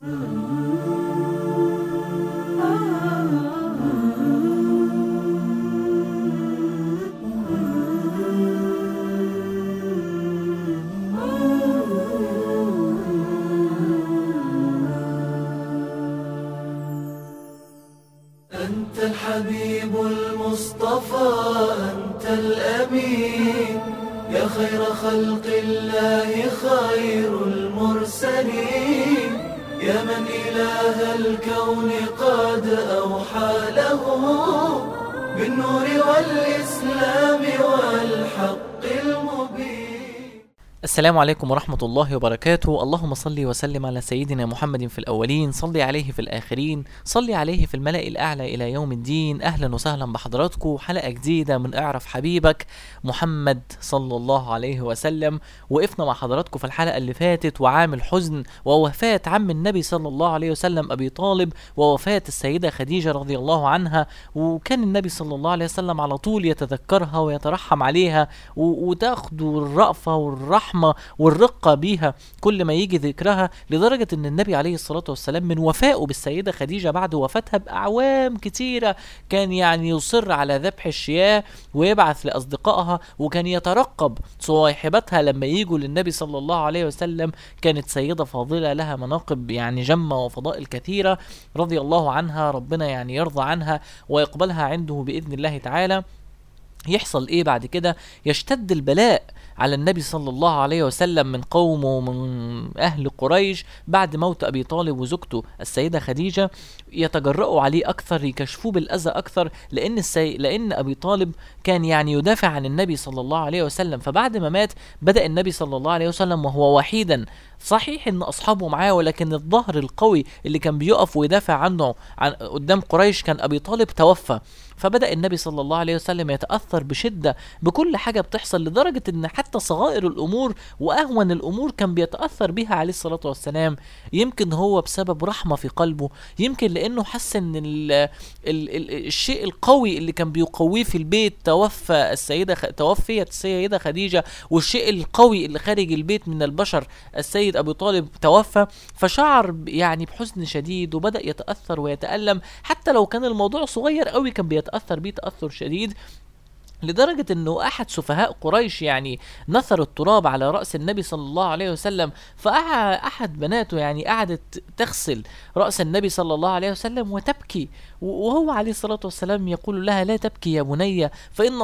أنت الحبيب المصطفى، أنت الأمين، يا خير خلق الله، خير المرسلين، يا من إله الكون قد أوحى له بالنور والإسلام والحق المبين. السلام عليكم ورحمة الله وبركاته. اللهم صل وسلم على سيدنا محمد في الأولين، صل عليه في الآخرين، صل عليه في الملأ الأعلى إلى يوم الدين. أهلا وسهلا بحضراتكم، حلقة جديدة من اعرف حبيبك محمد صلى الله عليه وسلم. وقفنا مع حضراتكم في الحلقة اللي فاتت وعام الحزن ووفاة عم النبي صلى الله عليه وسلم أبي طالب، ووفاة السيدة خديجة رضي الله عنها. وكان النبي صلى الله عليه وسلم على طول يتذكرها ويترحم عليها وتاخد الرأفة والرحمة والرقة بيها كل ما يجي ذكرها، لدرجة ان النبي عليه الصلاة والسلام من وفائه بالسيدة خديجة بعد وفاتها بأعوام كتيرة كان يعني يصر على ذبح الشياه ويبعث لأصدقائها، وكان يترقب صواحبتها لما يجوا للنبي صلى الله عليه وسلم. كانت سيدة فاضلة لها مناقب يعني جمة وفضائل كثيرة رضي الله عنها، ربنا يعني يرضى عنها ويقبلها عنده بإذن الله تعالى. يحصل ايه بعد كده؟ يشتد البلاء على النبي صلى الله عليه وسلم من قومه ومن اهل قريش بعد موت ابي طالب وزوجته السيدة خديجة. يتجرؤوا عليه اكثر، يكشفوه بالاذى اكثر، لان ابي طالب كان يعني يدافع عن النبي صلى الله عليه وسلم. فبعد ما مات بدأ النبي صلى الله عليه وسلم وهو وحيدا، صحيح ان اصحابه معاه، ولكن الظهر القوي اللي كان بيقف ويدافع عنه قدام قريش كان ابي طالب توفى. فبدأ النبي صلى الله عليه وسلم يتأثر بشدة بكل حاجة بتحصل، لدرجة ان حتى صغائر الامور واهون الامور كان بيتأثر بها عليه الصلاة والسلام. يمكن هو بسبب رحمة في قلبه، يمكن لانه حس ان الشيء القوي اللي كان بيقويه في البيت توفيت السيدة خديجة، والشيء القوي اللي خارج البيت من البشر السيد ابي طالب توفى. فشعر يعني بحزن شديد وبدأ يتأثر ويتألم، حتى لو كان الموضوع صغير قوي كان بيتأثر بيه تأثر شديد، لدرجة انه احد سفهاء قريش يعني نثر التراب على رأس النبي صلى الله عليه وسلم. فاحد بناته يعني قعدت تغسل رأس النبي صلى الله عليه وسلم وتبكي، وهو عليه الصلاة والسلام يقول لها: لا تبكي يا بني، فإن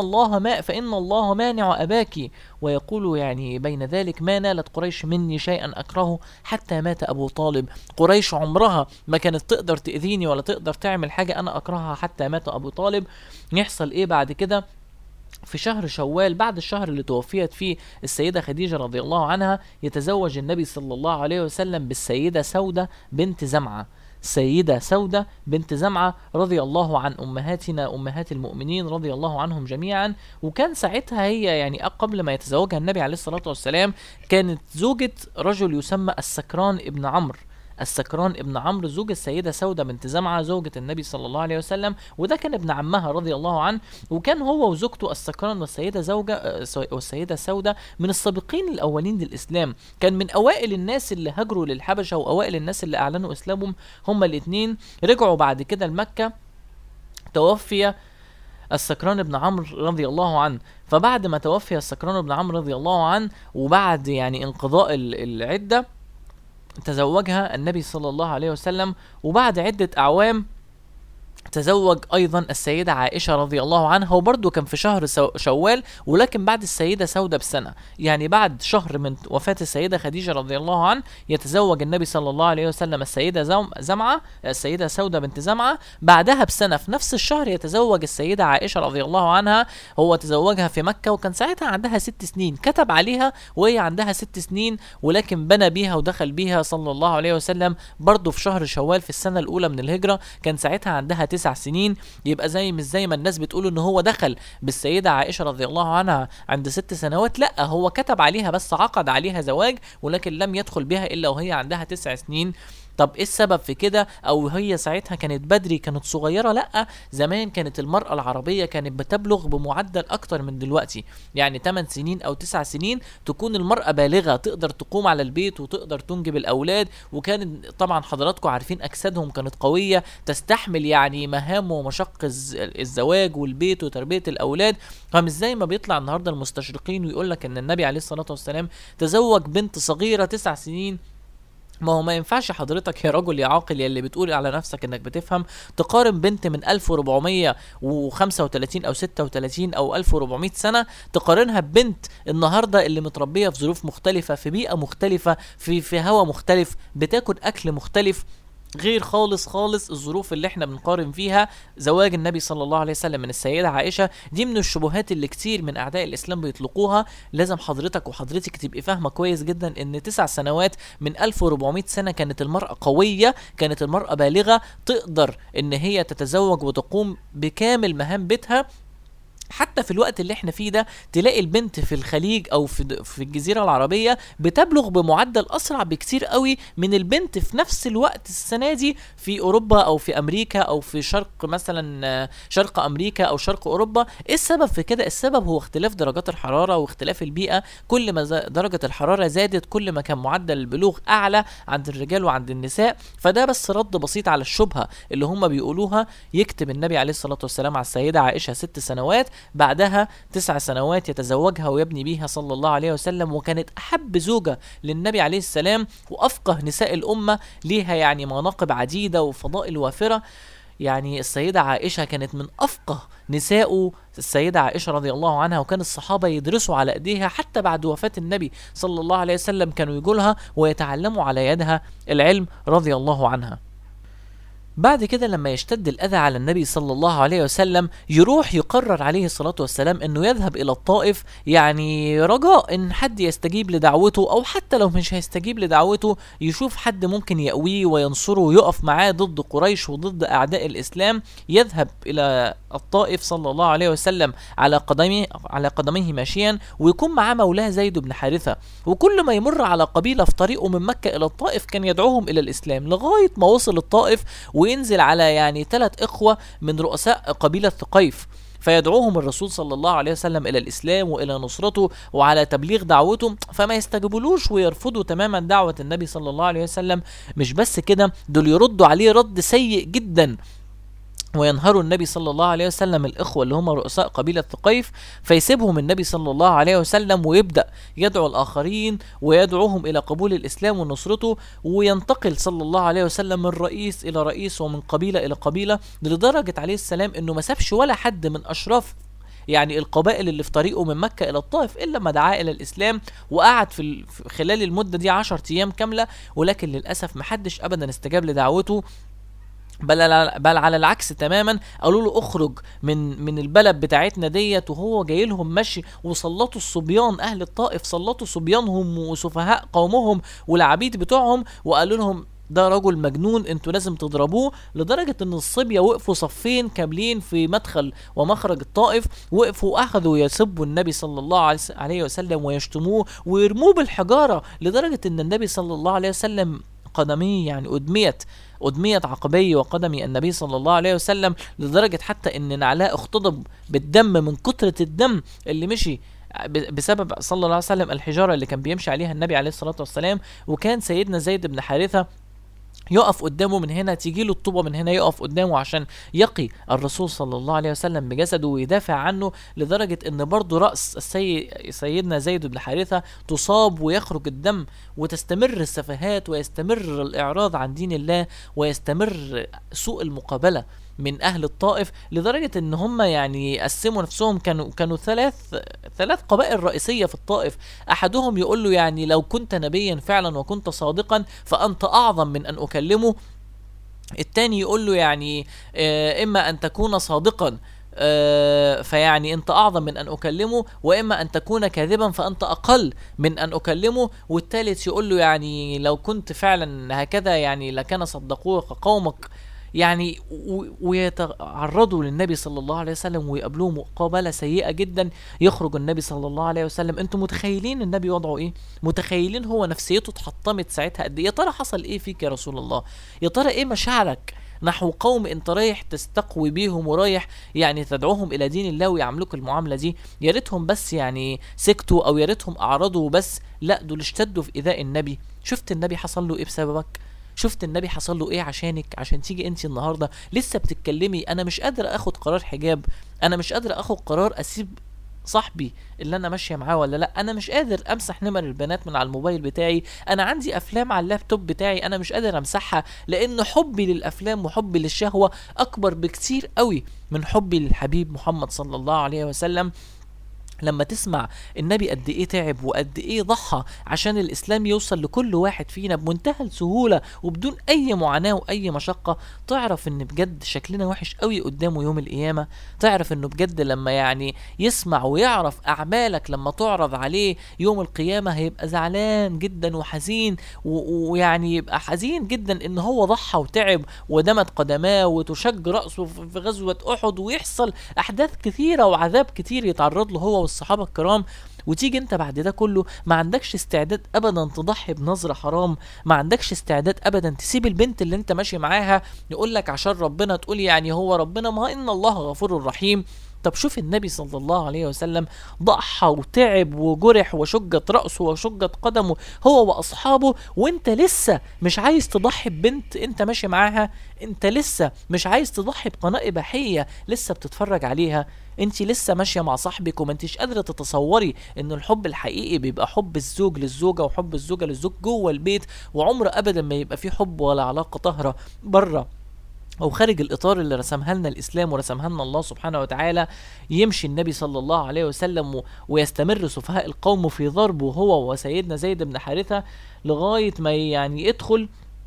الله مانع أباك. ويقول يعني بين ذلك: ما نالت قريش مني شيئا أكرهه حتى مات أبو طالب. قريش عمرها ما كانت تقدر تأذيني ولا تقدر تعمل حاجة أنا أكرهها حتى مات أبو طالب. يحصل إيه بعد كده؟ في شهر شوال، بعد الشهر اللي توفيت فيه السيدة خديجة رضي الله عنها، يتزوج النبي صلى الله عليه وسلم بالسيدة سودة بنت زمعة. سيدة سودة بنت زمعة رضي الله عن أمهاتنا أمهات المؤمنين رضي الله عنهم جميعا. وكان ساعتها هي يعني قبل ما يتزوجها النبي عليه الصلاة والسلام كانت زوجة رجل يسمى السكران ابن عمرو. السكران ابن عمرو زوج السيدة سودة بنت زمعة زوجة النبي صلى الله عليه وسلم، وده كان ابن عمها رضي الله عنه. وكان هو وزوجته السكران والسيدة سودة من السابقين الأولين للإسلام، كان من أوائل الناس اللي هاجروا للحبشة وأوائل الناس اللي أعلنوا إسلامهم هما الاثنين. رجعوا بعد كده لمكة، توفي السكران بن عمرو رضي الله عنه. فبعد ما توفي السكران بن عمرو رضي الله عنه وبعد يعني انقضاء العدة تزوجها النبي صلى الله عليه وسلم. وبعد عدة أعوام تزوج أيضا السيدة عائشة رضي الله عنها، وبرضه كان في شهر شوال، ولكن بعد السيدة سودة بسنة، يعني بعد شهر من وفاة السيدة خديجة رضي الله عنها يتزوج النبي صلى الله عليه وسلم السيدة السيدة سودة بنت زمعة. بعدها بسنة في نفس الشهر يتزوج السيدة عائشة رضي الله عنها. هو تزوجها في مكة وكان ساعتها عندها 6 سنين، كتب عليها وهي عندها 6 سنين، ولكن بنى بيها ودخل بيها صلى الله عليه وسلم برضه في شهر شوال في السنة الأولى من الهجرة. كان ساعتها عندها 9 سنين. يبقى مش زي ما الناس بتقول ان هو دخل بالسيدة عائشة رضي الله عنها عند 6 سنوات، لا، هو كتب عليها بس، عقد عليها زواج، ولكن لم يدخل بها الا وهي عندها 9 سنين. طب ايه السبب في كده؟ او هي ساعتها كانت بدري، كانت صغيرة؟ لا، زمان كانت المرأة العربية كانت بتبلغ بمعدل اكتر من دلوقتي، يعني 8 سنين او 9 سنين تكون المرأة بالغة تقدر تقوم على البيت وتقدر تنجب الاولاد. وكان طبعا حضراتكم عارفين اجسادهم كانت قوية تستحمل يعني مهام ومشق الزواج والبيت وتربية الاولاد. فمش زي ما بيطلع النهارده المستشرقين ويقول لك ان النبي عليه الصلاة والسلام تزوج بنت صغيرة 9 سنين. ما هو ما ينفعش حضرتك يا رجل يا عاقل يا اللي بتقول على نفسك انك بتفهم تقارن بنت من 1435 او 36 او 1400 سنة تقارنها ببنت النهاردة اللي متربية في ظروف مختلفة، في بيئة مختلفة، في هوا مختلف، بتاكل اكل مختلف، غير خالص الظروف اللي احنا بنقارن فيها. زواج النبي صلى الله عليه وسلم من السيدة عائشة دي من الشبهات اللي كتير من اعداء الاسلام بيطلقوها. لازم حضرتك وحضرتك تبقي فاهمة كويس جدا ان 9 سنوات من 1400 سنة كانت المرأة قوية، كانت المرأة بالغة تقدر ان هي تتزوج وتقوم بكامل مهام بيتها. حتى في الوقت اللي احنا فيه ده تلاقي البنت في الخليج او في الجزيرة العربية بتبلغ بمعدل اسرع بكتير قوي من البنت في نفس الوقت السنة دي في اوروبا او في امريكا او في شرق مثلا شرق امريكا او شرق اوروبا. ايه السبب في كده؟ السبب هو اختلاف درجات الحرارة واختلاف البيئة. كل ما درجة الحرارة زادت كل ما كان معدل البلوغ اعلى عند الرجال وعند النساء. فده بس رد بسيط على الشبهة اللي هم بيقولوها. يكتب النبي عليه الصلاة والسلام على السيدة عائشة 6 سنوات، بعدها 9 سنوات يتزوجها ويبني بيها صلى الله عليه وسلم، وكانت أحب زوجة للنبي عليه السلام وأفقه نساء الأمة، ليها يعني مناقب عديدة وفضائل وافرة. يعني السيدة عائشة كانت من أفقه نساء السيدة عائشة رضي الله عنها، وكان الصحابة يدرسوا على أيديها حتى بعد وفاة النبي صلى الله عليه وسلم، كانوا يقولها ويتعلموا على يدها العلم رضي الله عنها. بعد كده لما يشتد الأذى على النبي صلى الله عليه وسلم يروح يقرر عليه الصلاة والسلام أنه يذهب إلى الطائف، يعني رجاء أن حد يستجيب لدعوته، أو حتى لو مش هيستجيب لدعوته يشوف حد ممكن يأويه وينصره ويقف معاه ضد قريش وضد أعداء الإسلام. يذهب إلى الطائف صلى الله عليه وسلم على قدميه ماشيا، ويكون معاه مولاه زيد بن حارثة، وكل ما يمر على قبيلة في طريقه من مكة إلى الطائف كان يدعوهم إلى الإسلام لغاية ما وصل الطائف وينزل على يعني 3 إخوة من رؤساء قبيلة ثقيف، فيدعوهم الرسول صلى الله عليه وسلم إلى الإسلام وإلى نصرته وعلى تبليغ دعوته، فما يستجيبولوش ويرفضوا تماما دعوة النبي صلى الله عليه وسلم. مش بس كده، دول يردوا عليه رد سيء جدا وينهروا النبي صلى الله عليه وسلم الإخوة اللي هم رؤساء قبيلة ثقيف، فيسيبهم النبي صلى الله عليه وسلم ويبدأ يدعو الآخرين ويدعوهم إلى قبول الإسلام ونصرته، وينتقل صلى الله عليه وسلم من رئيس إلى رئيس ومن قبيلة إلى قبيلة، لدرجة عليه السلام إنه ما سابش ولا حد من أشراف يعني القبائل اللي في طريقه من مكة إلى الطائف إلا ما دعا إلى الإسلام، وقعد في خلال المدة دي 10 أيام كاملة، ولكن للأسف محدش أبدا استجاب لدعوته، بل على العكس تماما، قالوا له اخرج من البلد بتاعتنا ديت، وهو جاي لهم مشي، وسلطوا الصبيان اهل الطائف، سلطوا صبيانهم وسفهاء قومهم والعبيد بتوعهم، وقالوا لهم ده رجل مجنون انتوا لازم تضربوه، لدرجة ان الصبية وقفوا صفين كاملين في مدخل ومخرج الطائف، وقفوا واخذوا يسبوا النبي صلى الله عليه وسلم ويشتموه ويرموه بالحجارة، لدرجة ان النبي صلى الله عليه وسلم قدميه يعني أدميت عقبي وقدمي النبي صلى الله عليه وسلم، لدرجة حتى ان نعلاء اختضب بالدم من كترة الدم اللي مشي بسبب صلى الله عليه وسلم الحجارة اللي كان بيمشي عليها النبي عليه الصلاة والسلام. وكان سيدنا زيد بن حارثة يقف قدامه من هنا، تيجي له الطوبة من هنا يقف قدامه عشان يقي الرسول صلى الله عليه وسلم بجسده ويدافع عنه، لدرجة ان برضو رأس سيدنا زيد بن حارثة تصاب ويخرج الدم، وتستمر السفهات ويستمر الإعراض عن دين الله ويستمر سوء المقابلة من أهل الطائف، لدرجة ان هم يعني قسموا نفسهم، كانوا ثلاث قبائل رئيسية في الطائف. أحدهم يقول له يعني لو كنت نبيا فعلا وكنت صادقا فأنت أعظم من أن أكلمه. الثاني يقول له يعني إما أن تكون صادقا فيعني أنت أعظم من أن أكلمه، وإما أن تكون كاذبا فأنت أقل من أن أكلمه. والثالث يقول له يعني لو كنت فعلا هكذا يعني لكان صدقوك قومك، يعني ويتعرضوا للنبي صلى الله عليه وسلم ويقابلوه مقابلة سيئة جدا. يخرج النبي صلى الله عليه وسلم، انتم متخيلين النبي وضعه ايه؟ متخيلين هو نفسيته اتحطمت ساعتها قد ايه؟ يا ترى حصل ايه فيك يا رسول الله؟ يا ترى ايه مشاعرك نحو قوم انت رايح تستقوي بيهم ورايح يعني تدعوهم الى دين الله ويعملوك المعامله دي؟ يا ريتهم بس يعني سكتوا، او يا ريتهم اعرضوا بس، لا دول اشتدوا في ايذاء النبي. شفت النبي حصل له ايه بسببك؟ شفت النبي حصل له ايه عشانك؟ عشان تيجي انت النهارده لسه بتتكلمي انا مش قادر اخد قرار حجاب، انا مش قادر اخد قرار اسيب صاحبي اللي انا ماشيه معاه ولا لا، انا مش قادر امسح نمر البنات من على الموبايل بتاعي، انا عندي افلام على اللابتوب بتاعي انا مش قادر امسحها، لان حبي للافلام وحبي للشهوه اكبر بكتير قوي من حبي للحبيب محمد صلى الله عليه وسلم. لما تسمع النبي قد ايه تعب وقد ايه ضحى عشان الاسلام يوصل لكل واحد فينا بمنتهى السهوله وبدون اي معاناه واي مشقه، تعرف ان بجد شكلنا وحش قوي قدامه يوم القيامه. تعرف انه بجد لما يعني يسمع ويعرف اعمالك لما تعرض عليه يوم القيامه هيبقى زعلان جدا وحزين، ويعني يبقى حزين جدا ان هو ضحى وتعب ودمت قدماه وتشج راسه في غزوه احد، ويحصل احداث كثيره وعذاب كتير يتعرض له هو والصحابه الكرام، وتيجي انت بعد ده كله ما عندكش استعداد ابدا تضحي بنظره حرام، ما عندكش استعداد ابدا تسيب البنت اللي انت ماشي معاها يقول لك عشان ربنا، تقول يعني هو ربنا، ما ان الله غفور رحيم. طب شوف النبي صلى الله عليه وسلم ضحى وتعب وجرح وشجت رأسه وشجت قدمه هو وأصحابه، وانت لسه مش عايز تضحي ببنت انت ماشي معاها، انت لسه مش عايز تضحي بقناة إباحية لسه بتتفرج عليها، انت لسه ماشية مع صاحبك وما انتش قادرة تتصوري ان الحب الحقيقي بيبقى حب الزوج للزوجة وحب الزوجة للزوج جوه البيت، وعمر ابدا ما يبقى فيه حب ولا علاقة طاهرة بره او خارج الاطار اللي رسمها لنا الاسلام ورسمها لنا الله سبحانه وتعالى. يمشي النبي صلى الله عليه وسلم ويستمر سفهاء القوم في ضربه هو وسيدنا زيد بن حارثة لغاية ما يعني يدخل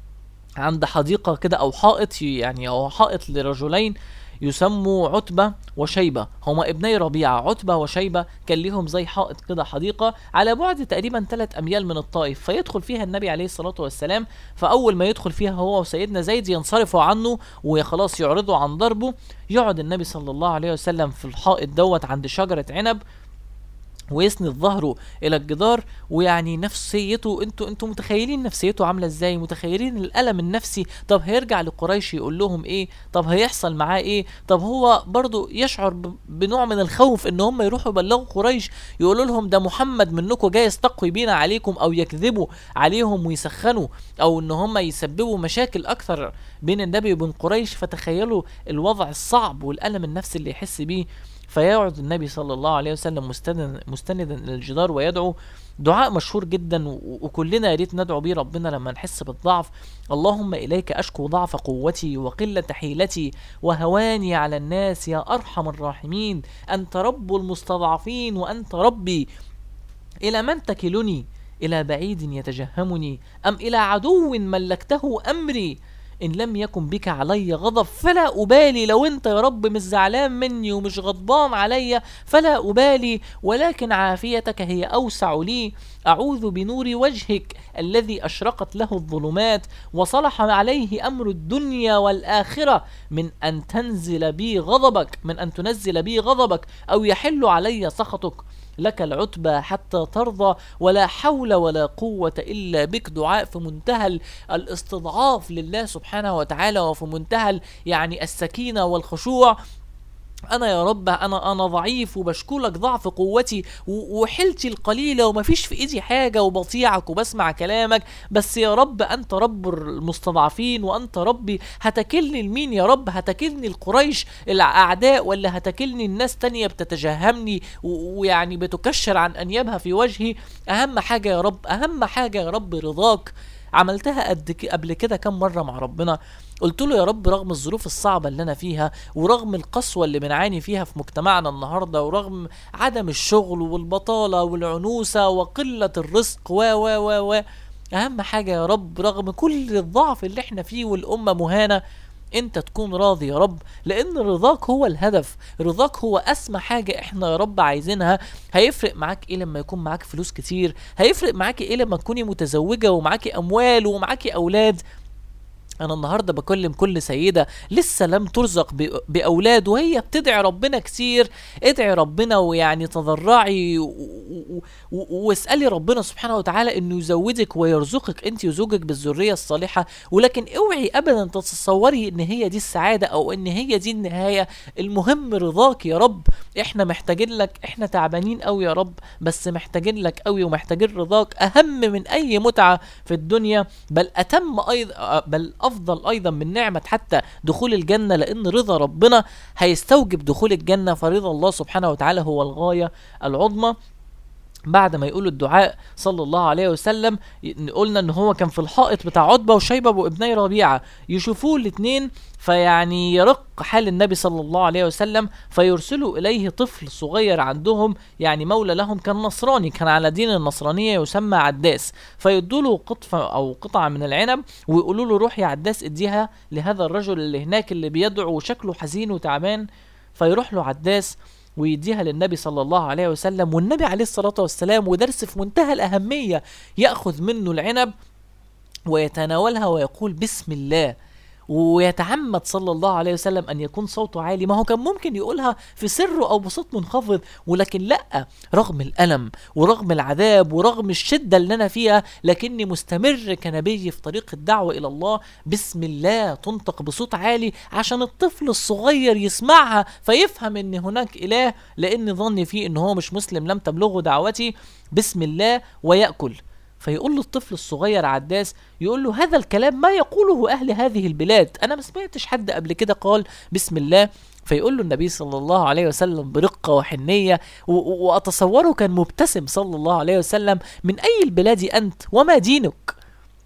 عند حديقة كده او حائط، يعني او حائط لرجلين يسموا عتبة وشيبة، هما ابني ربيعة. عتبة وشيبة كان ليهم زي حائط كده، حديقة على بعد تقريبا 3 أميال من الطائف، فيدخل فيها النبي عليه الصلاة والسلام. فأول ما يدخل فيها هو وسيدنا زيد ينصرفوا عنه وخلاص يعرضوا عن ضربه، يقعد النبي صلى الله عليه وسلم في الحائط دوت عند شجرة عنب ويسند ظهره الى الجدار، ويعني نفسيته انتوا متخيلين نفسيته عامله ازاي؟ متخيلين الالم النفسي؟ طب هيرجع لقريش يقول لهم ايه؟ طب هيحصل معاه ايه؟ طب هو برضو يشعر بنوع من الخوف ان هم يروحوا يبلغوا قريش يقولوا لهم ده محمد منكم جاي يستقوي بينا عليكم، او يكذبوا عليهم ويسخنوا، او ان هم يسببوا مشاكل اكثر بين النبي وبين قريش. فتخيلوا الوضع الصعب والالم النفسي اللي يحس بيه. فيقعد النبي صلى الله عليه وسلم مستندا الى الجدار ويدعو دعاء مشهور جدا، وكلنا يا ريت ندعو بيه ربنا لما نحس بالضعف: اللهم اليك اشكو ضعف قوتي وقله حيلتي وهواني على الناس يا ارحم الراحمين، انت رب المستضعفين وانت ربي، الى من تكلني؟ الى بعيد يتجهمني ام الى عدو ملكته امري؟ إن لم يكن بك علي غضب فلا أبالي، لو أنت يا رب مش زعلان مني ومش غضبان علي فلا أبالي، ولكن عافيتك هي أوسع لي. أعوذ بنور وجهك الذي أشرقت له الظلمات وصلح عليه أمر الدنيا والآخرة من أن تنزل بي غضبك أو يحل علي سخطك. لك العتبى حتى ترضى ولا حول ولا قوة إلا بك. دعاء في منتهى الاستضعاف لله سبحانه وتعالى، وفي منتهى يعني السكينة والخشوع. انا يا رب انا ضعيف وبشكولك ضعف قوتي وحيلتي القليله ومفيش في ايدي حاجه وبطيعك وبسمع كلامك، بس يا رب انت رب المستضعفين وانت ربي. هتكلني لمين يا رب؟ هتكلني لقريش الاعداء، ولا هتكلني الناس تانية بتتجهمني ويعني بتكشر عن انيابها في وجهي؟ اهم حاجه يا رب، اهم حاجه يا رب رضاك. عملتها قبل كده كم مرة مع ربنا، قلت له يا رب رغم الظروف الصعبة اللي أنا فيها، ورغم القسوة اللي بنعاني فيها في مجتمعنا النهاردة، ورغم عدم الشغل والبطالة والعنوسة وقلة الرزق و أهم حاجة يا رب رغم كل الضعف اللي احنا فيه والأمة مهانة، انت تكون راضي يا رب، لان رضاك هو الهدف، رضاك هو اسمى حاجة احنا يا رب عايزينها. هيفرق معاك ايه لما يكون معاك فلوس كتير؟ هيفرق معاك ايه لما تكوني متزوجة ومعاكي اموال ومعاكي اولاد؟ انا النهارده بكلم كل سيده لسه لم ترزق باولاد وهي بتدعي ربنا كتير. ادعي ربنا ويعني تضرعي واسالي ربنا سبحانه وتعالى انه يزودك ويرزقك انت وزوجك بالذريه الصالحه، ولكن اوعي ابدا تتصوري ان هي دي السعاده او ان هي دي النهايه. المهم رضاك يا رب، احنا محتاجين لك، احنا تعبانين قوي يا رب، بس محتاجين لك قوي ومحتاجين رضاك اهم من اي متعه في الدنيا، بل اتم ايضا، بل افضل ايضا من نعمه حتى دخول الجنه، لان رضا ربنا هيستوجب دخول الجنه، فرضا الله سبحانه وتعالى هو الغايه العظمى. بعد ما يقول الدعاء صلى الله عليه وسلم، قلنا ان هو كان في الحائط بتاع عتبة وشيبة وابني ربيعة، يشوفوه الاثنين فيعني يرق حال النبي صلى الله عليه وسلم، فيرسلوا اليه طفل صغير عندهم يعني مولى لهم، كان نصراني، كان على دين النصرانية، يسمى عداس، فيدوله قطفة او قطعة من العنب ويقولوا له روح يا عداس اديها لهذا الرجل اللي هناك اللي بيدعو وشكله حزين وتعبان. فيروح له عداس ويديها للنبي صلى الله عليه وسلم، والنبي عليه الصلاة والسلام ودرس في منتهى الأهمية يأخذ منه العنب ويتناولها ويقول بسم الله، ويتعمد صلى الله عليه وسلم أن يكون صوته عالي. ما هو كان ممكن يقولها في سر أو بصوت منخفض، ولكن لأ، رغم الألم ورغم العذاب ورغم الشدة اللي أنا فيها لكني مستمر كنبي في طريق الدعوة إلى الله. بسم الله تنطق بصوت عالي عشان الطفل الصغير يسمعها فيفهم أن هناك إله، لأن ظني فيه أنه هو مش مسلم لم تبلغه دعوتي. بسم الله ويأكل. فيقول له الطفل الصغير عداس، يقول له هذا الكلام ما يقوله أهل هذه البلاد، أنا ما سمعتش حد قبل كده قال بسم الله. فيقول له النبي صلى الله عليه وسلم برقة وحنية، وأتصوره كان مبتسم صلى الله عليه وسلم، من أي البلاد أنت وما دينك؟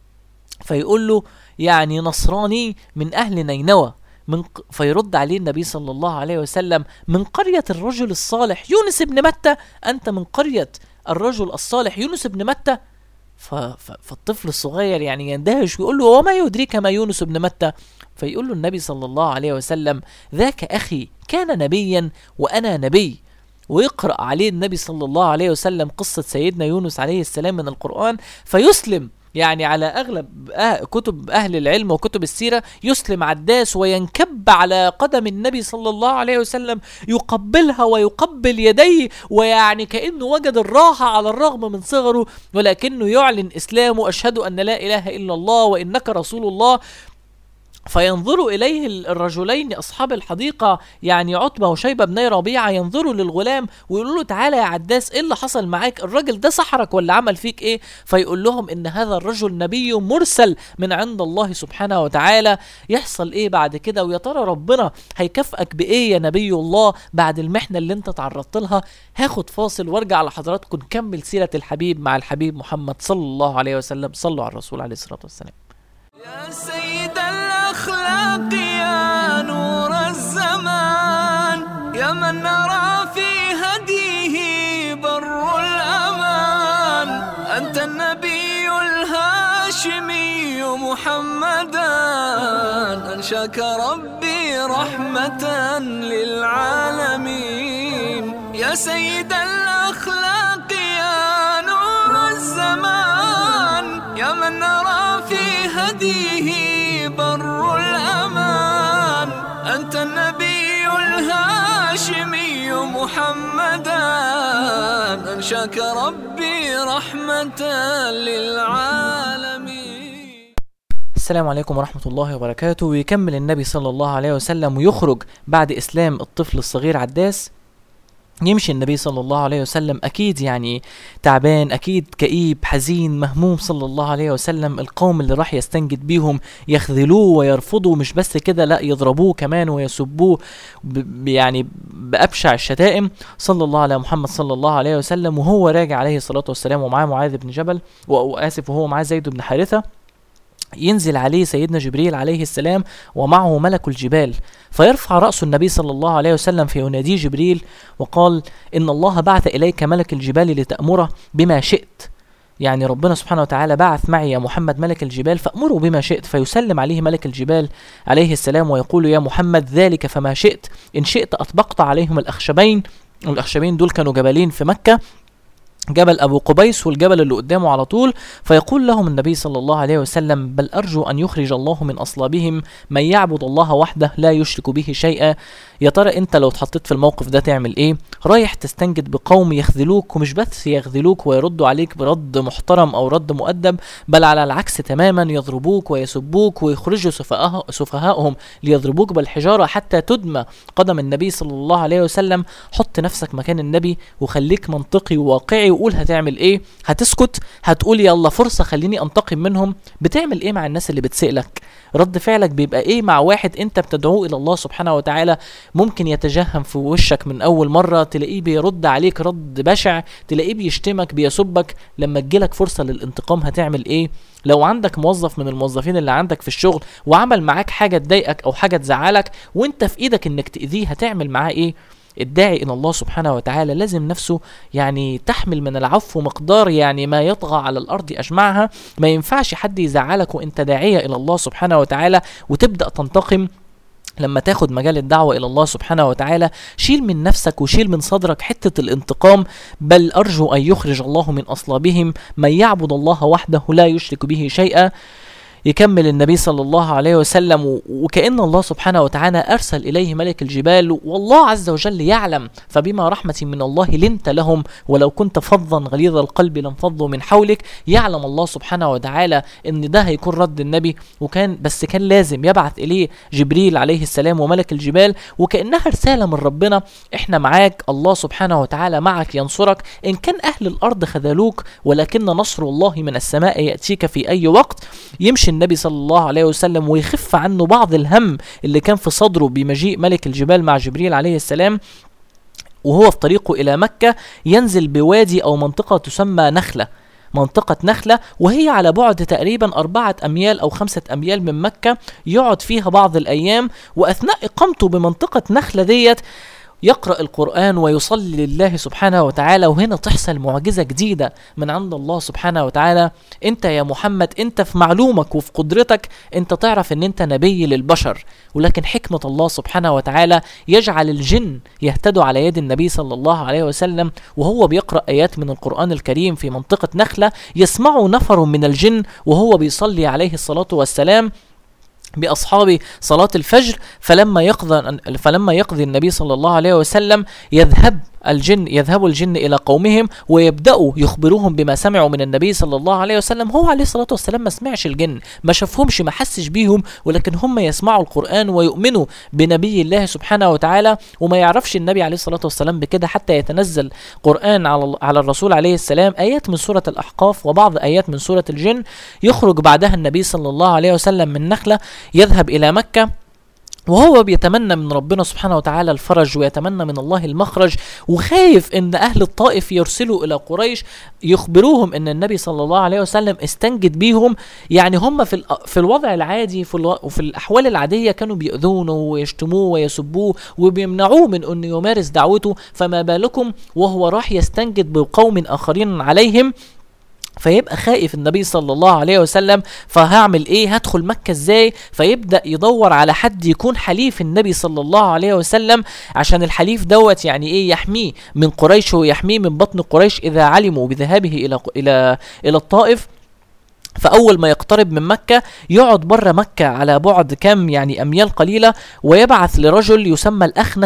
فيقول له يعني نصراني من أهل نينوى. فيرد عليه النبي صلى الله عليه وسلم من قرية الرجل الصالح يونس بن متى، أنت من قرية الرجل الصالح يونس بن متى؟ فالطفل الصغير يعني يندهش ويقول له وما يدريك ما يونس بن متى؟ فيقول له النبي صلى الله عليه وسلم ذاك أخي كان نبيا وأنا نبي، ويقرأ عليه النبي صلى الله عليه وسلم قصة سيدنا يونس عليه السلام من القرآن، فيسلم. يعني على أغلب كتب أهل العلم وكتب السيرة يسلم عداس وينكب على قدم النبي صلى الله عليه وسلم يقبلها ويقبل يديه، ويعني كأنه وجد الراحة على الرغم من صغره، ولكنه يعلن إسلامه، أشهد أن لا إله إلا الله وإنك رسول الله. فينظروا إليه الرجلين أصحاب الحديقة يعني عتبة وشيبة بني ربيعة، ينظروا للغلام ويقولوا له تعالى يا عداس إيه اللي حصل معاك؟ الرجل ده سحرك ولا عمل فيك إيه؟ فيقول لهم إن هذا الرجل نبي مرسل من عند الله سبحانه وتعالى. يحصل إيه بعد كده؟ ويا ترى ربنا هيكافئك بإيه يا نبي الله بعد المحنة اللي انت تعرضت لها؟ هاخد فاصل وارجع لحضراتكم نكمل سيرة الحبيب مع الحبيب محمد صلى الله عليه وسلم. صلوا على الرسول عليه الصلاة والسلام. يا سيد الأخلاق يا نور الزمان، يا من نرى في هديه بر الأمان، أنت النبي الهاشمي محمدا، أنشاك ربي رحمة للعالمين. يا سيد الأخلاق يا نور الزمان، يا من نرى في هديه بر الأمان، أنت النبي الهاشمي محمدا، أنشاك ربي رحمة للعالمين. السلام عليكم ورحمة الله وبركاته. ويكمل النبي صلى الله عليه وسلم ويخرج بعد إسلام الطفل الصغير عداس. يمشي النبي صلى الله عليه وسلم أكيد يعني تعبان، أكيد كئيب حزين مهموم صلى الله عليه وسلم. القوم اللي راح يستنجد بيهم يخذلوه ويرفضوا، مش بس كده لا يضربوه كمان ويسبوه يعني بأبشع الشتائم صلى الله على محمد صلى الله عليه وسلم. وهو راجع عليه الصلاة والسلام ومعاه معاذ بن جبل وآسف وهو معاه زيد بن حارثة، ينزل عليه سيدنا جبريل عليه السلام ومعه ملك الجبال، فيرفع رأس النبي صلى الله عليه وسلم فيناديه جبريل وقال إن الله بعث إليك ملك الجبال لتأمره بما شئت. يعني ربنا سبحانه وتعالى بعث معي يا محمد ملك الجبال فأمره بما شئت. فيسلم عليه ملك الجبال عليه السلام ويقول يا محمد ذلك فما شئت، إن شئت أطبقت عليهم الأخشبين. الأخشبين دول كانوا جبلين في مكة، جبل أبو قبيس والجبل اللي قدامه على طول. فيقول لهم النبي صلى الله عليه وسلم: بل أرجو أن يخرج الله من أصلابهم من يعبد الله وحده لا يشرك به شيئا. يا ترى أنت لو اتحطيت في الموقف ده تعمل إيه؟ رايح تستنجد بقوم يخذلوك، ومش بس يخذلوك ويردوا عليك برد محترم أو رد مؤدب، بل على العكس تماما يضربوك ويسبوك ويخرجوا سفهاءهم ليضربوك بالحجارة حتى تدمى قدم النبي صلى الله عليه وسلم. حط نفسك مكان النبي وخليك منطقي وواقعي، وقول هتعمل ايه؟ هتسكت؟ هتقول يلا فرصة خليني انتقم منهم؟ بتعمل ايه مع الناس اللي بتسألك؟ رد فعلك بيبقى ايه مع واحد انت بتدعوه الى الله سبحانه وتعالى؟ ممكن يتجهم في وشك من اول مرة، تلاقيه بيرد عليك رد بشع، تلاقيه بيشتمك بيسبك. لما تجيلك فرصة للانتقام هتعمل ايه؟ لو عندك موظف من الموظفين اللي عندك في الشغل وعمل معاك حاجة تضايقك او حاجة تزعلك وانت في ايدك انك تأذيه، هتعمل معاه ايه؟ الداعي الى الله سبحانه وتعالى لازم نفسه يعني تحمل من العفو مقدار يعني ما يطغى على الارض اجمعها. ما ينفعش حد يزعلك وانت داعية الى الله سبحانه وتعالى وتبدأ تنتقم. لما تاخد مجال الدعوة إلى الله سبحانه وتعالى شيل من نفسك وشيل من صدرك حتة الانتقام. بل أرجو أن يخرج الله من أصلابهم من يعبد الله وحده لا يشرك به شيئا. يكمل النبي صلى الله عليه وسلم: وكأن الله سبحانه وتعالى أرسل إليه ملك الجبال، والله عز وجل يعلم فبما رحمة من الله لنت لهم ولو كنت فظا غليظ القلب لانفضوا من حولك. يعلم الله سبحانه وتعالى ان ده هيكون رد النبي، كان لازم يبعث إليه جبريل عليه السلام وملك الجبال، وكأنها رسالة من ربنا: احنا معاك، الله سبحانه وتعالى معك ينصرك إن كان أهل الأرض خذلوك، ولكن نصر الله من السماء يأتيك في أي وقت. يمشي النبي صلى الله عليه وسلم ويخف عنه بعض الهم اللي كان في صدره بمجيء ملك الجبال مع جبريل عليه السلام. وهو في طريقه إلى مكة ينزل بوادي أو منطقة تسمى منطقة نخلة، وهي على بعد تقريبا 4 أميال أو 5 أميال من مكة. يقعد فيها بعض الأيام، وأثناء إقامته بمنطقة نخلة ديت يقرأ القرآن ويصلي لله سبحانه وتعالى. وهنا تحصل معجزة جديدة من عند الله سبحانه وتعالى. انت يا محمد انت في معلومك وفي قدرتك انت تعرف ان انت نبي للبشر، ولكن حكمة الله سبحانه وتعالى يجعل الجن يهتدوا على يد النبي صلى الله عليه وسلم وهو بيقرأ آيات من القرآن الكريم في منطقة نخلة. يسمعوا نفر من الجن وهو بيصلي عليه الصلاة والسلام بأصحاب صلاة الفجر. فلما يقضي النبي صلى الله عليه وسلم يذهب الجن إلى قومهم ويبدأوا يخبروهم بما سمعوا من النبي صلى الله عليه وسلم. هو عليه الصلاة والسلام ما سمعش الجن، ما شافهمش، ما حسش بيهم، ولكن هم يسمعوا القرآن ويؤمنوا بنبي الله سبحانه وتعالى. وما يعرفش النبي عليه الصلاة والسلام بكده حتى يتنزل قرآن على الرسول عليه السلام، آيات من سورة الأحقاف وبعض آيات من سورة الجن. يخرج بعدها النبي صلى الله عليه وسلم من نخلة يذهب إلى مكة، وهو بيتمنى من ربنا سبحانه وتعالى الفرج ويتمنى من الله المخرج، وخايف ان اهل الطائف يرسلوا الى قريش يخبروهم ان النبي صلى الله عليه وسلم استنجد بيهم. يعني هم في الوضع العادي وفي الاحوال العادية كانوا بيؤذونه ويشتموه ويسبوه وبيمنعوه من انه يمارس دعوته، فما بالكم وهو راح يستنجد بقوم اخرين عليهم. فيبقى خائف النبي صلى الله عليه وسلم، فهعمل ايه؟ هدخل مكة ازاي؟ فيبدأ يدور على حد يكون حليف النبي صلى الله عليه وسلم، عشان الحليف دوت يعني ايه؟ يحميه من قريش ويحميه من بطن قريش اذا علموا بذهابه الى الطائف. فأول ما يقترب من مكة يقعد بره مكة على بعد كام يعني أميال قليلة، ويبعث لرجل يسمى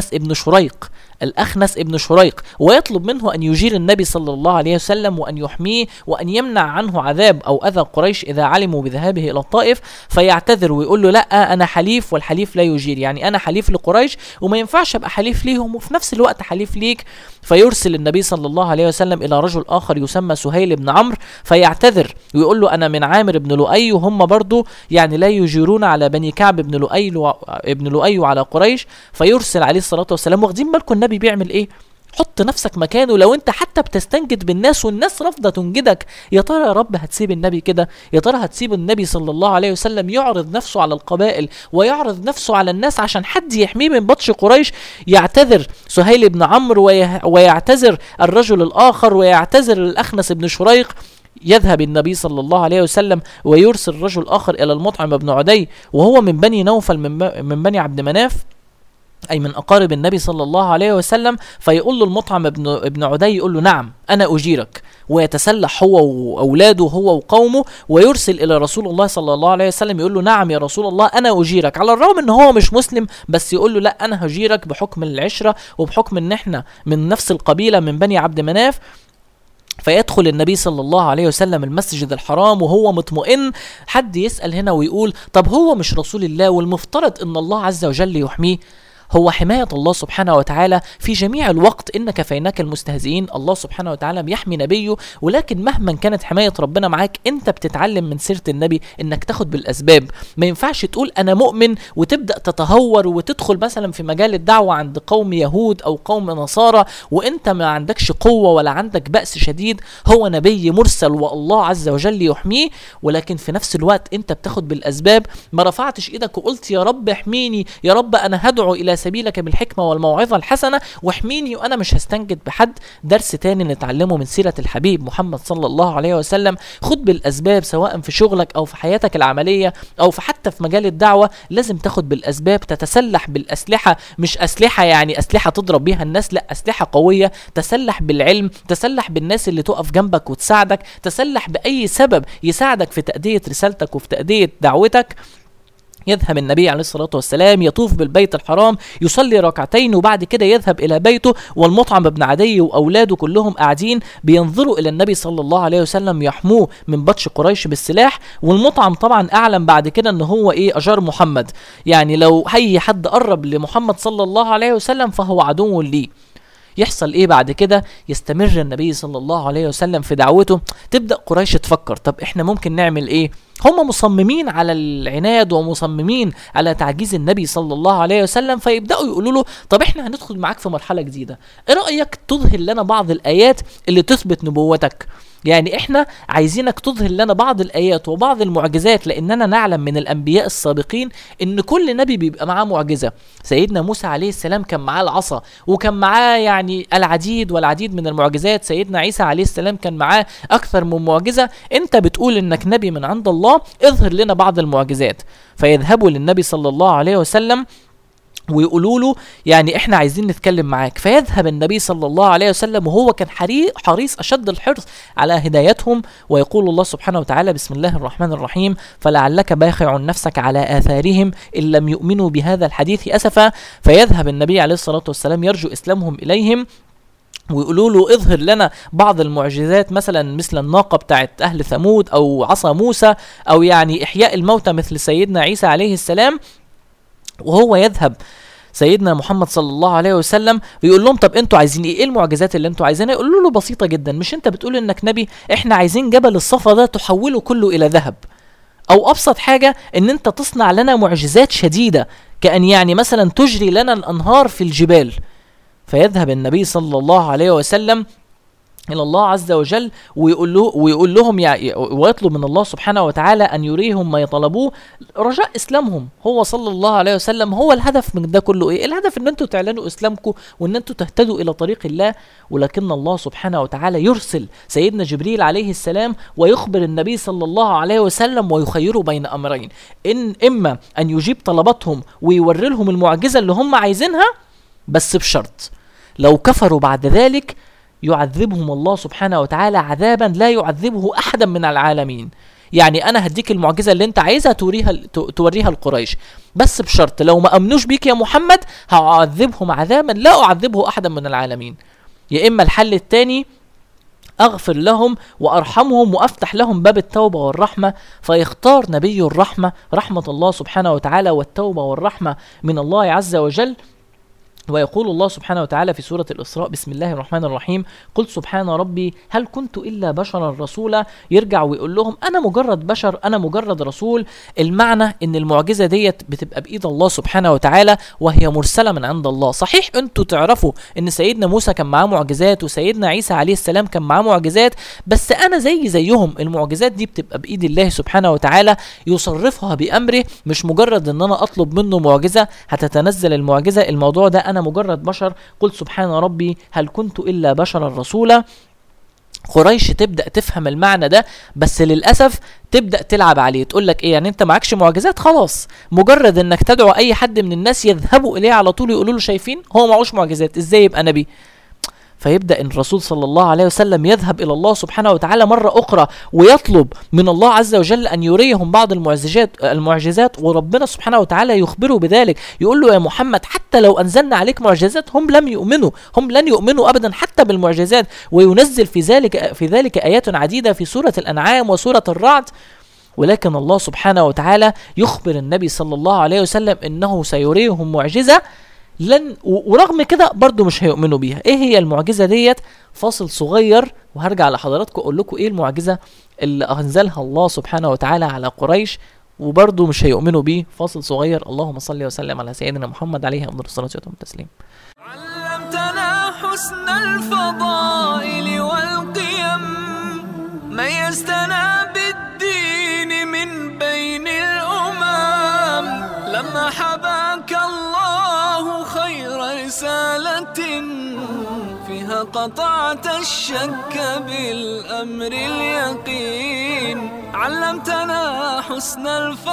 الأخنس ابن شريق ويطلب منه أن يجير النبي صلى الله عليه وسلم وأن يحميه وأن يمنع عنه عذاب أو أذى قريش إذا علموا بذهابه إلى الطائف. فيعتذر ويقول له لا، أنا حليف والحليف لا يجير، يعني أنا حليف لقريش وما ينفعش أبقى حليف ليهم وفي نفس الوقت حليف ليك. فيرسل النبي صلى الله عليه وسلم إلى رجل آخر يسمى سهيل بن عمرو فيعتذر ويقول له أنا من عامر بن لؤي، وهم برضو يعني لا يجيرون على بني كعب بن لؤي وعلى قريش. فيرسل عليه الصلاة والسلام. واخدين بالكم النبي بيعمل ايه؟ حط نفسك مكانه. لو انت حتى بتستنجد بالناس والناس رافضه تنجدك، يا ترى يا رب هتسيب النبي كده؟ يا ترى هتسيب النبي صلى الله عليه وسلم يعرض نفسه على القبائل ويعرض نفسه على الناس عشان حد يحميه من بطش قريش؟ يعتذر سهيل بن عمرو ويعتذر الرجل الآخر ويعتذر الأخنس بن شريق. يذهب النبي صلى الله عليه وسلم ويرسل رجل آخر إلى المطعم بن عدي وهو من بني نوفل من بني عبد مناف. أي من أقارب النبي صلى الله عليه وسلم، فيقول له المطعم ابن عدي، يقول له نعم أنا أجيرك، ويتسلح هو وأولاده هو وقومه ويرسل إلى رسول الله صلى الله عليه وسلم يقول له نعم يا رسول الله أنا أجيرك، على الرغم أنه هو مش مسلم، بس يقول له لا أنا هجيرك بحكم العشرة وبحكم أن احنا من نفس القبيلة من بني عبد مناف. فيدخل النبي صلى الله عليه وسلم المسجد الحرام وهو مطمئن. حد يسأل هنا ويقول طب هو مش رسول الله والمفترض أن الله عز وجل يحميه؟ هو حماية الله سبحانه وتعالى في جميع الوقت، إن كفيناك المستهزئين. الله سبحانه وتعالى بيحمي نبيه، ولكن مهما كانت حماية ربنا معاك أنت بتتعلم من سيرة النبي إنك تاخد بالأسباب. ما ينفعش تقول أنا مؤمن وتبدأ تتهور وتدخل مثلا في مجال الدعوة عند قوم يهود أو قوم نصارى وأنت ما عندكش قوة ولا عندك بأس شديد. هو نبي مرسل والله عز وجل يحميه، ولكن في نفس الوقت أنت بتاخد بالأسباب. ما رفعتش إيدك وقلت يا رب احميني، يا رب أنا هدعو إلى سبيلك بالحكمة والموعظة الحسنة واحميني وأنا مش هستنجد بحد. درس تاني نتعلمه من سيرة الحبيب محمد صلى الله عليه وسلم، خد بالأسباب سواء في شغلك أو في حياتك العملية أو حتى في مجال الدعوة. لازم تاخد بالأسباب، تتسلح بالأسلحة، مش أسلحة يعني أسلحة تضرب بيها الناس، لا أسلحة قوية. تسلح بالعلم، تسلح بالناس اللي تقف جنبك وتساعدك، تسلح بأي سبب يساعدك في تأدية رسالتك وفي تأدية دعوتك. يذهب النبي عليه الصلاة والسلام يطوف بالبيت الحرام يصلي ركعتين وبعد كده يذهب إلى بيته، والمطعم ابن عدي وأولاده كلهم قاعدين بينظروا إلى النبي صلى الله عليه وسلم يحموه من بطش قريش بالسلاح. والمطعم طبعا أعلم بعد كده أنه هو أجار محمد، يعني لو أي حد قرب لمحمد صلى الله عليه وسلم فهو عدو ليه. يحصل بعد كده؟ يستمر النبي صلى الله عليه وسلم في دعوته. تبدأ قريش تفكر طب احنا ممكن نعمل هم مصممين على العناد ومصممين على تعجيز النبي صلى الله عليه وسلم. فيبدأوا يقولوا له طب احنا هندخل معاك في مرحلة جديدة، ايه رأيك تظهر لنا بعض الآيات اللي تثبت نبوتك؟ يعني احنا عايزينك تظهر لنا بعض الآيات وبعض المعجزات، لأننا نعلم من الأنبياء السابقين إن كل نبي بيبقى معاه معجزة. سيدنا موسى عليه السلام كان معاه العصا وكان معاه يعني العديد والعديد من المعجزات. سيدنا عيسى عليه السلام كان معاه أكثر من معجزة. أنت بتقول إنك نبي من عند الله، اظهر لنا بعض المعجزات. فيذهبوا للنبي صلى الله عليه وسلم ويقولوا له يعني احنا عايزين نتكلم معاك. فيذهب النبي صلى الله عليه وسلم وهو كان حريص اشد الحرص على هدايتهم، ويقول الله سبحانه وتعالى بسم الله الرحمن الرحيم فلعلك باخع نفسك على آثارهم إن لم يؤمنوا بهذا الحديث أسفا. فيذهب النبي عليه الصلاة والسلام يرجو إسلامهم إليهم ويقولوا له اظهر لنا بعض المعجزات، مثلا مثل الناقة بتاعت أهل ثمود أو عصا موسى أو يعني إحياء الموتى مثل سيدنا عيسى عليه السلام. وهو يذهب سيدنا محمد صلى الله عليه وسلم ويقول لهم طب انتوا عايزين ايه المعجزات اللي انتوا عايزينها؟ يقولوا له بسيطة جدا، مش انت بتقول انك نبي؟ احنا عايزين جبل الصفا ده تحوله كله الى ذهب، او ابسط حاجة ان انت تصنع لنا معجزات شديدة كأن يعني مثلا تجري لنا الانهار في الجبال. فيذهب النبي صلى الله عليه وسلم إلى الله عز وجل ويقول لهم ويطلب من الله سبحانه وتعالى أن يريهم ما يطلبوه رجاء إسلامهم. هو صلى الله عليه وسلم هو الهدف من ده كله الهدف ان انتوا تعلنوا إسلامكم وان انتوا تهتدوا إلى طريق الله. ولكن الله سبحانه وتعالى يرسل سيدنا جبريل عليه السلام ويخبر النبي صلى الله عليه وسلم ويخيره بين أمرين، إما أن يجيب طلباتهم ويوري لهم المعجزة اللي هم عايزينها، بس بشرط لو كفروا بعد ذلك يعذبهم الله سبحانه وتعالى عذابا لا يعذبه أحدا من العالمين. يعني أنا هديك المعجزة اللي أنت عايزها توريها القريش، بس بشرط لو ما أمنوش بيك يا محمد هعذبهم عذابا لا أعذبه أحدا من العالمين. يا إما الحل الثاني أغفر لهم وأرحمهم وأفتح لهم باب التوبة والرحمة. فيختار نبي الرحمة رحمة الله سبحانه وتعالى والتوبة والرحمة من الله عز وجل. ويقول الله سبحانه وتعالى في سورة الإسراء بسم الله الرحمن الرحيم قل سبحان ربي هل كنت إلا بشرا رسولا. يرجع ويقول لهم أنا مجرد بشر، أنا مجرد رسول. المعنى إن المعجزة ديت بتبقى بإيد الله سبحانه وتعالى وهي مرسلة من عند الله. صحيح أنتوا تعرفوا إن سيدنا موسى كان معاه معجزات وسيدنا عيسى عليه السلام كان معاه معجزات، بس أنا زيهم. المعجزات دي بتبقى بإيد الله سبحانه وتعالى يصرفها بأمره، مش مجرد إن أنا أطلب منه معجزة هتتنزل المعجزة. الموضوع ده أنا مجرد بشر. قل سبحان ربي هل كنت إلا بشرا رسولا. قريش تبدأ تفهم المعنى ده، بس للأسف تبدأ تلعب عليه. تقول لك ايه يعني انت معكش معجزات، خلاص مجرد انك تدعو اي حد من الناس يذهبوا اليه على طول يقولوا له شايفين هو معوش معجزات، ازاي يبقى نبي؟ فيبدأ الرسول صلى الله عليه وسلم يذهب إلى الله سبحانه وتعالى مرة أخرى ويطلب من الله عز وجل أن يريهم بعض المعجزات، وربنا سبحانه وتعالى يخبره بذلك، يقول له يا محمد حتى لو أنزلنا عليك معجزات هم لن يؤمنوا أبدا حتى بالمعجزات. وينزل في ذلك آيات عديدة في سورة الأنعام وسورة الرعد. ولكن الله سبحانه وتعالى يخبر النبي صلى الله عليه وسلم إنه سيريهم معجزة ورغم كده برضو مش هيؤمنوا بيها. ايه هي المعجزة ديت؟ فاصل صغير وهرجع لحضراتكم اقول لكم ايه المعجزة اللي انزلها الله سبحانه وتعالى على قريش وبرضو مش هيؤمنوا بيه. فاصل صغير. اللهم صل وسلم على سيدنا محمد عليه افضل الصلاة والتسليم. علمتنا حسن الفضائل والقيم، ميزتنا بالدين من بين الأمم، لما حباك الله خير رسالة فيها قطعت الشك بالأمر اليقين. علمتنا حسن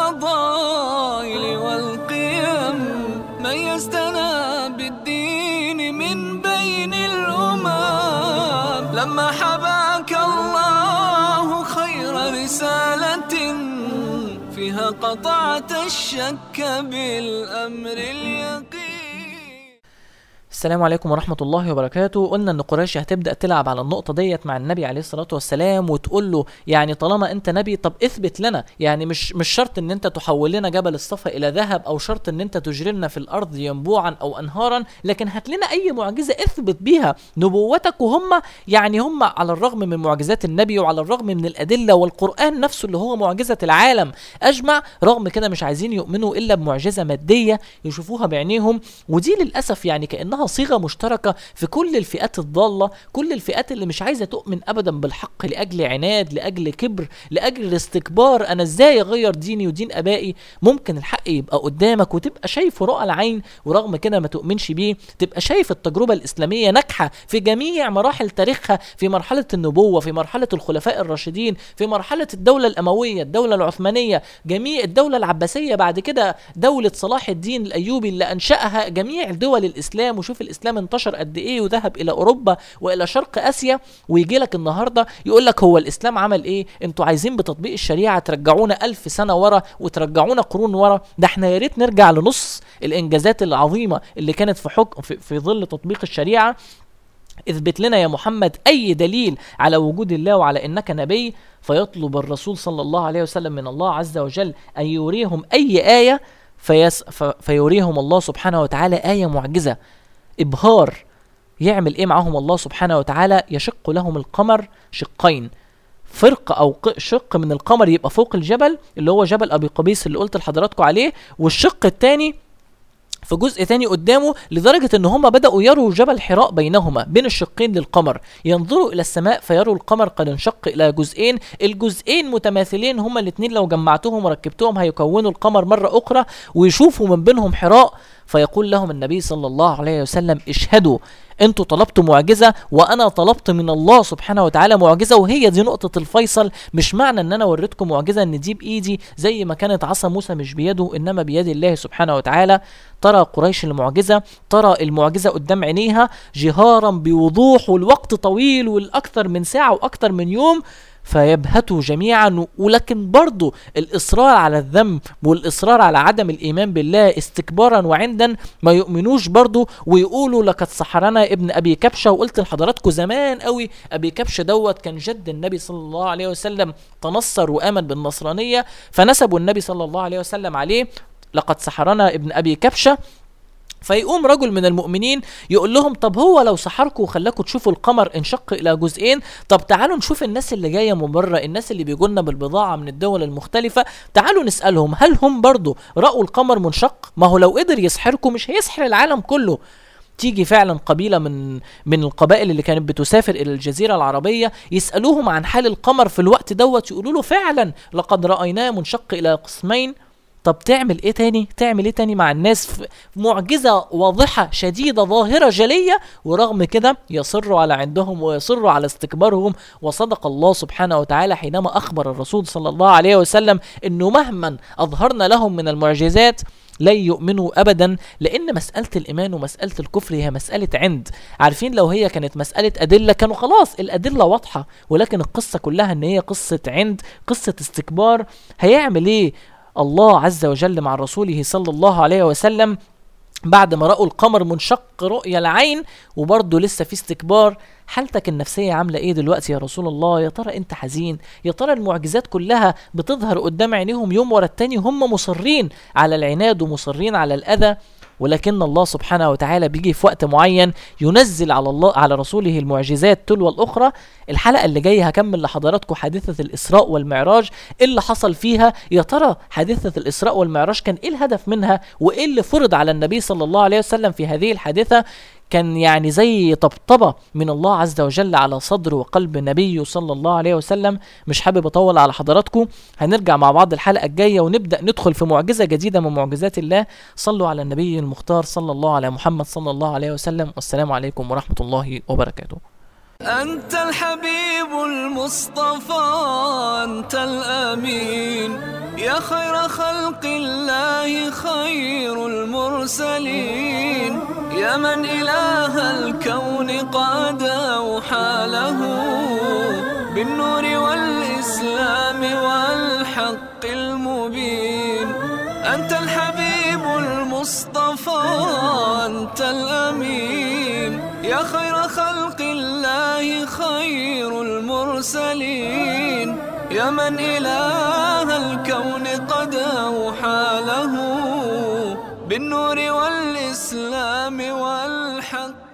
الفضائل والقيم، ميزتنا بالدين من بين الأمم، لما حباك الله خير رسالة فيها قطعت الشك بالأمر اليقين. السلام عليكم ورحمة الله وبركاته. قلنا ان قريش هتبدأ تلعب على النقطة ديت مع النبي عليه الصلاة والسلام وتقول له يعني طالما انت نبي طب اثبت لنا، يعني مش شرط ان انت تحول لنا جبل الصفا الى ذهب او شرط ان انت تجري لنا في الارض ينبوعا او انهارا، لكن هات لنا اي معجزة اثبت بيها نبوتك. وهم يعني هم على الرغم من معجزات النبي وعلى الرغم من الادلة والقرآن نفسه اللي هو معجزة العالم اجمع، رغم كده مش عايزين يؤمنوا الا بمعجزة مادية يشوفوها بعينيهم. ودي للأسف يعني كأنها صيغة مشتركة في كل الفئات الضالة، كل الفئات اللي مش عايزة تؤمن أبدا بالحق لأجل عناد، لأجل كبر، لأجل استكبار. أنا إزاي أغير ديني ودين أبائي؟ ممكن الحق يبقى قدامك وتبقى شايفه رؤى العين ورغم كده ما تؤمنش بيه. تبقى شايف التجربة الإسلامية ناجحة في جميع مراحل تاريخها، في مرحلة النبوة، في مرحلة الخلفاء الراشدين، في مرحلة الدولة الأموية، الدولة العثمانية، جميع الدولة العباسية، بعد كده دولة صلاح الدين الأيوبي اللي أنشأها، جميع دول الإسلام. وشوف الإسلام انتشر قد إيه وذهب إلى أوروبا وإلى شرق آسيا. ويجي لك النهاردة يقول لك هو الإسلام عمل إيه؟ أنتوا عايزين بتطبيق الشريعة ترجعونا 1000 سنة ورا وترجعونا قرون ورا؟ ده احنا يا ريت نرجع لنص الإنجازات العظيمة اللي كانت في ظل تطبيق الشريعة. اثبت لنا يا محمد أي دليل على وجود الله وعلى إنك نبي. فيطلب الرسول صلى الله عليه وسلم من الله عز وجل أن يريهم أي آية، فيريهم الله سبحانه وتعالى آية معجزة إبهار. يعمل إيه معهم الله سبحانه وتعالى؟ يشق لهم القمر شقين، فرق أو شق من القمر يبقى فوق الجبل اللي هو جبل أبي قبيس اللي قلت لحضراتكم عليه، والشق الثاني في جزء تاني قدامه، لدرجة ان هم بدأوا يروا جبل حراء بينهما بين الشقين للقمر. ينظروا الى السماء فيروا القمر قد انشق الى جزئين، الجزئين متماثلين هما الاثنين لو جمعتهم وركبتهم هيكونوا القمر مرة اخرى، ويشوفوا من بينهم حراء. فيقول لهم النبي صلى الله عليه وسلم اشهدوا، انتوا طلبتوا معجزة وانا طلبت من الله سبحانه وتعالى معجزة. وهي دي نقطة الفيصل. مش معنى ان انا وريتكم معجزة ان دي بايدي زي ما كانت عصا موسى مش بيده انما بيد الله سبحانه وتعالى. ترى قريش المعجزة، ترى المعجزة قدام عينيها جهارا بوضوح، والوقت طويل والاكثر من ساعة واكثر من يوم، فيبهتوا جميعا. ولكن برضو الإصرار على الذنب والإصرار على عدم الإيمان بالله استكبارا وعندا ما يؤمنوش برضو، ويقولوا لقد سحرنا ابن أبي كبشة. وقلت لحضراتكم زمان قوي أبي كبشة دوت كان جد النبي صلى الله عليه وسلم، تنصر وآمن بالنصرانية، فنسبوا النبي صلى الله عليه وسلم عليه لقد سحرنا ابن أبي كبشة. فيقوم رجل من المؤمنين يقول لهم طب هو لو سحركم وخلاكم تشوفوا القمر انشق الى جزئين، طب تعالوا نشوف الناس اللي جايه من بره، الناس اللي بيجولنا بالبضاعه من الدول المختلفه، تعالوا نسالهم هل هم برضو راوا القمر منشق؟ ما هو لو قدر يسحركم مش هيسحر العالم كله. تيجي فعلا قبيله من القبائل اللي كانت بتسافر الى الجزيره العربيه يسالوهم عن حال القمر في الوقت دوت، يقولوا له فعلا لقد رايناه منشق الى قسمين. طب تعمل ايه تاني؟ تعمل ايه تاني مع الناس في معجزة واضحة شديدة ظاهرة جلية، ورغم كده يصروا على عندهم ويصروا على استكبارهم. وصدق الله سبحانه وتعالى حينما أخبر الرسول صلى الله عليه وسلم إنه مهما أظهرنا لهم من المعجزات لن يؤمنوا أبدا، لأن مسألة الإيمان ومسألة الكفر هي مسألة عند. عارفين لو هي كانت مسألة أدلة كانوا خلاص الأدلة واضحة، ولكن القصة كلها إن هي قصة عند، قصة استكبار. هيعمل إيه الله عز وجل مع رسوله صلى الله عليه وسلم بعد ما رأوا القمر منشق رؤية العين وبرضه لسه في استكبار؟ حالتك النفسية عاملة ايه دلوقتي يا رسول الله؟ يا ترى انت حزين؟ يا ترى المعجزات كلها بتظهر قدام عينيهم يوم ورا التاني، هم مصرين على العناد ومصرين على الأذى، ولكن الله سبحانه وتعالى بيجي في وقت معين ينزل على رسوله المعجزات تلو الأخرى. الحلقة اللي جاية هكمل لحضراتكم حادثة الإسراء والمعراج، إيه اللي حصل فيها؟ يا ترى حادثة الإسراء والمعراج كان إيه الهدف منها؟ وإيه اللي فرض على النبي صلى الله عليه وسلم في هذه الحادثة؟ كان يعني زي طبطبة من الله عز وجل على صدر وقلب نبيه صلى الله عليه وسلم. مش حابب أطول على حضراتكم، هنرجع مع بعض الحلقة الجاية ونبدأ ندخل في معجزة جديدة من معجزات الله. صلوا على النبي المختار صلى الله على محمد صلى الله عليه وسلم، والسلام عليكم ورحمة الله وبركاته. أنت الحبيب المصطفى، أنت الأمين، يا خير خلق الله، خير المرسلين، يا من إله الكون قد أوحى له بالنور والإسلام والحق المبين. أنت الحبيب المصطفى، أنت الأمين، يا خير خلق الله، خير المرسلين، يا من إله الكون قد أوحى له بالنور والإسلام والحق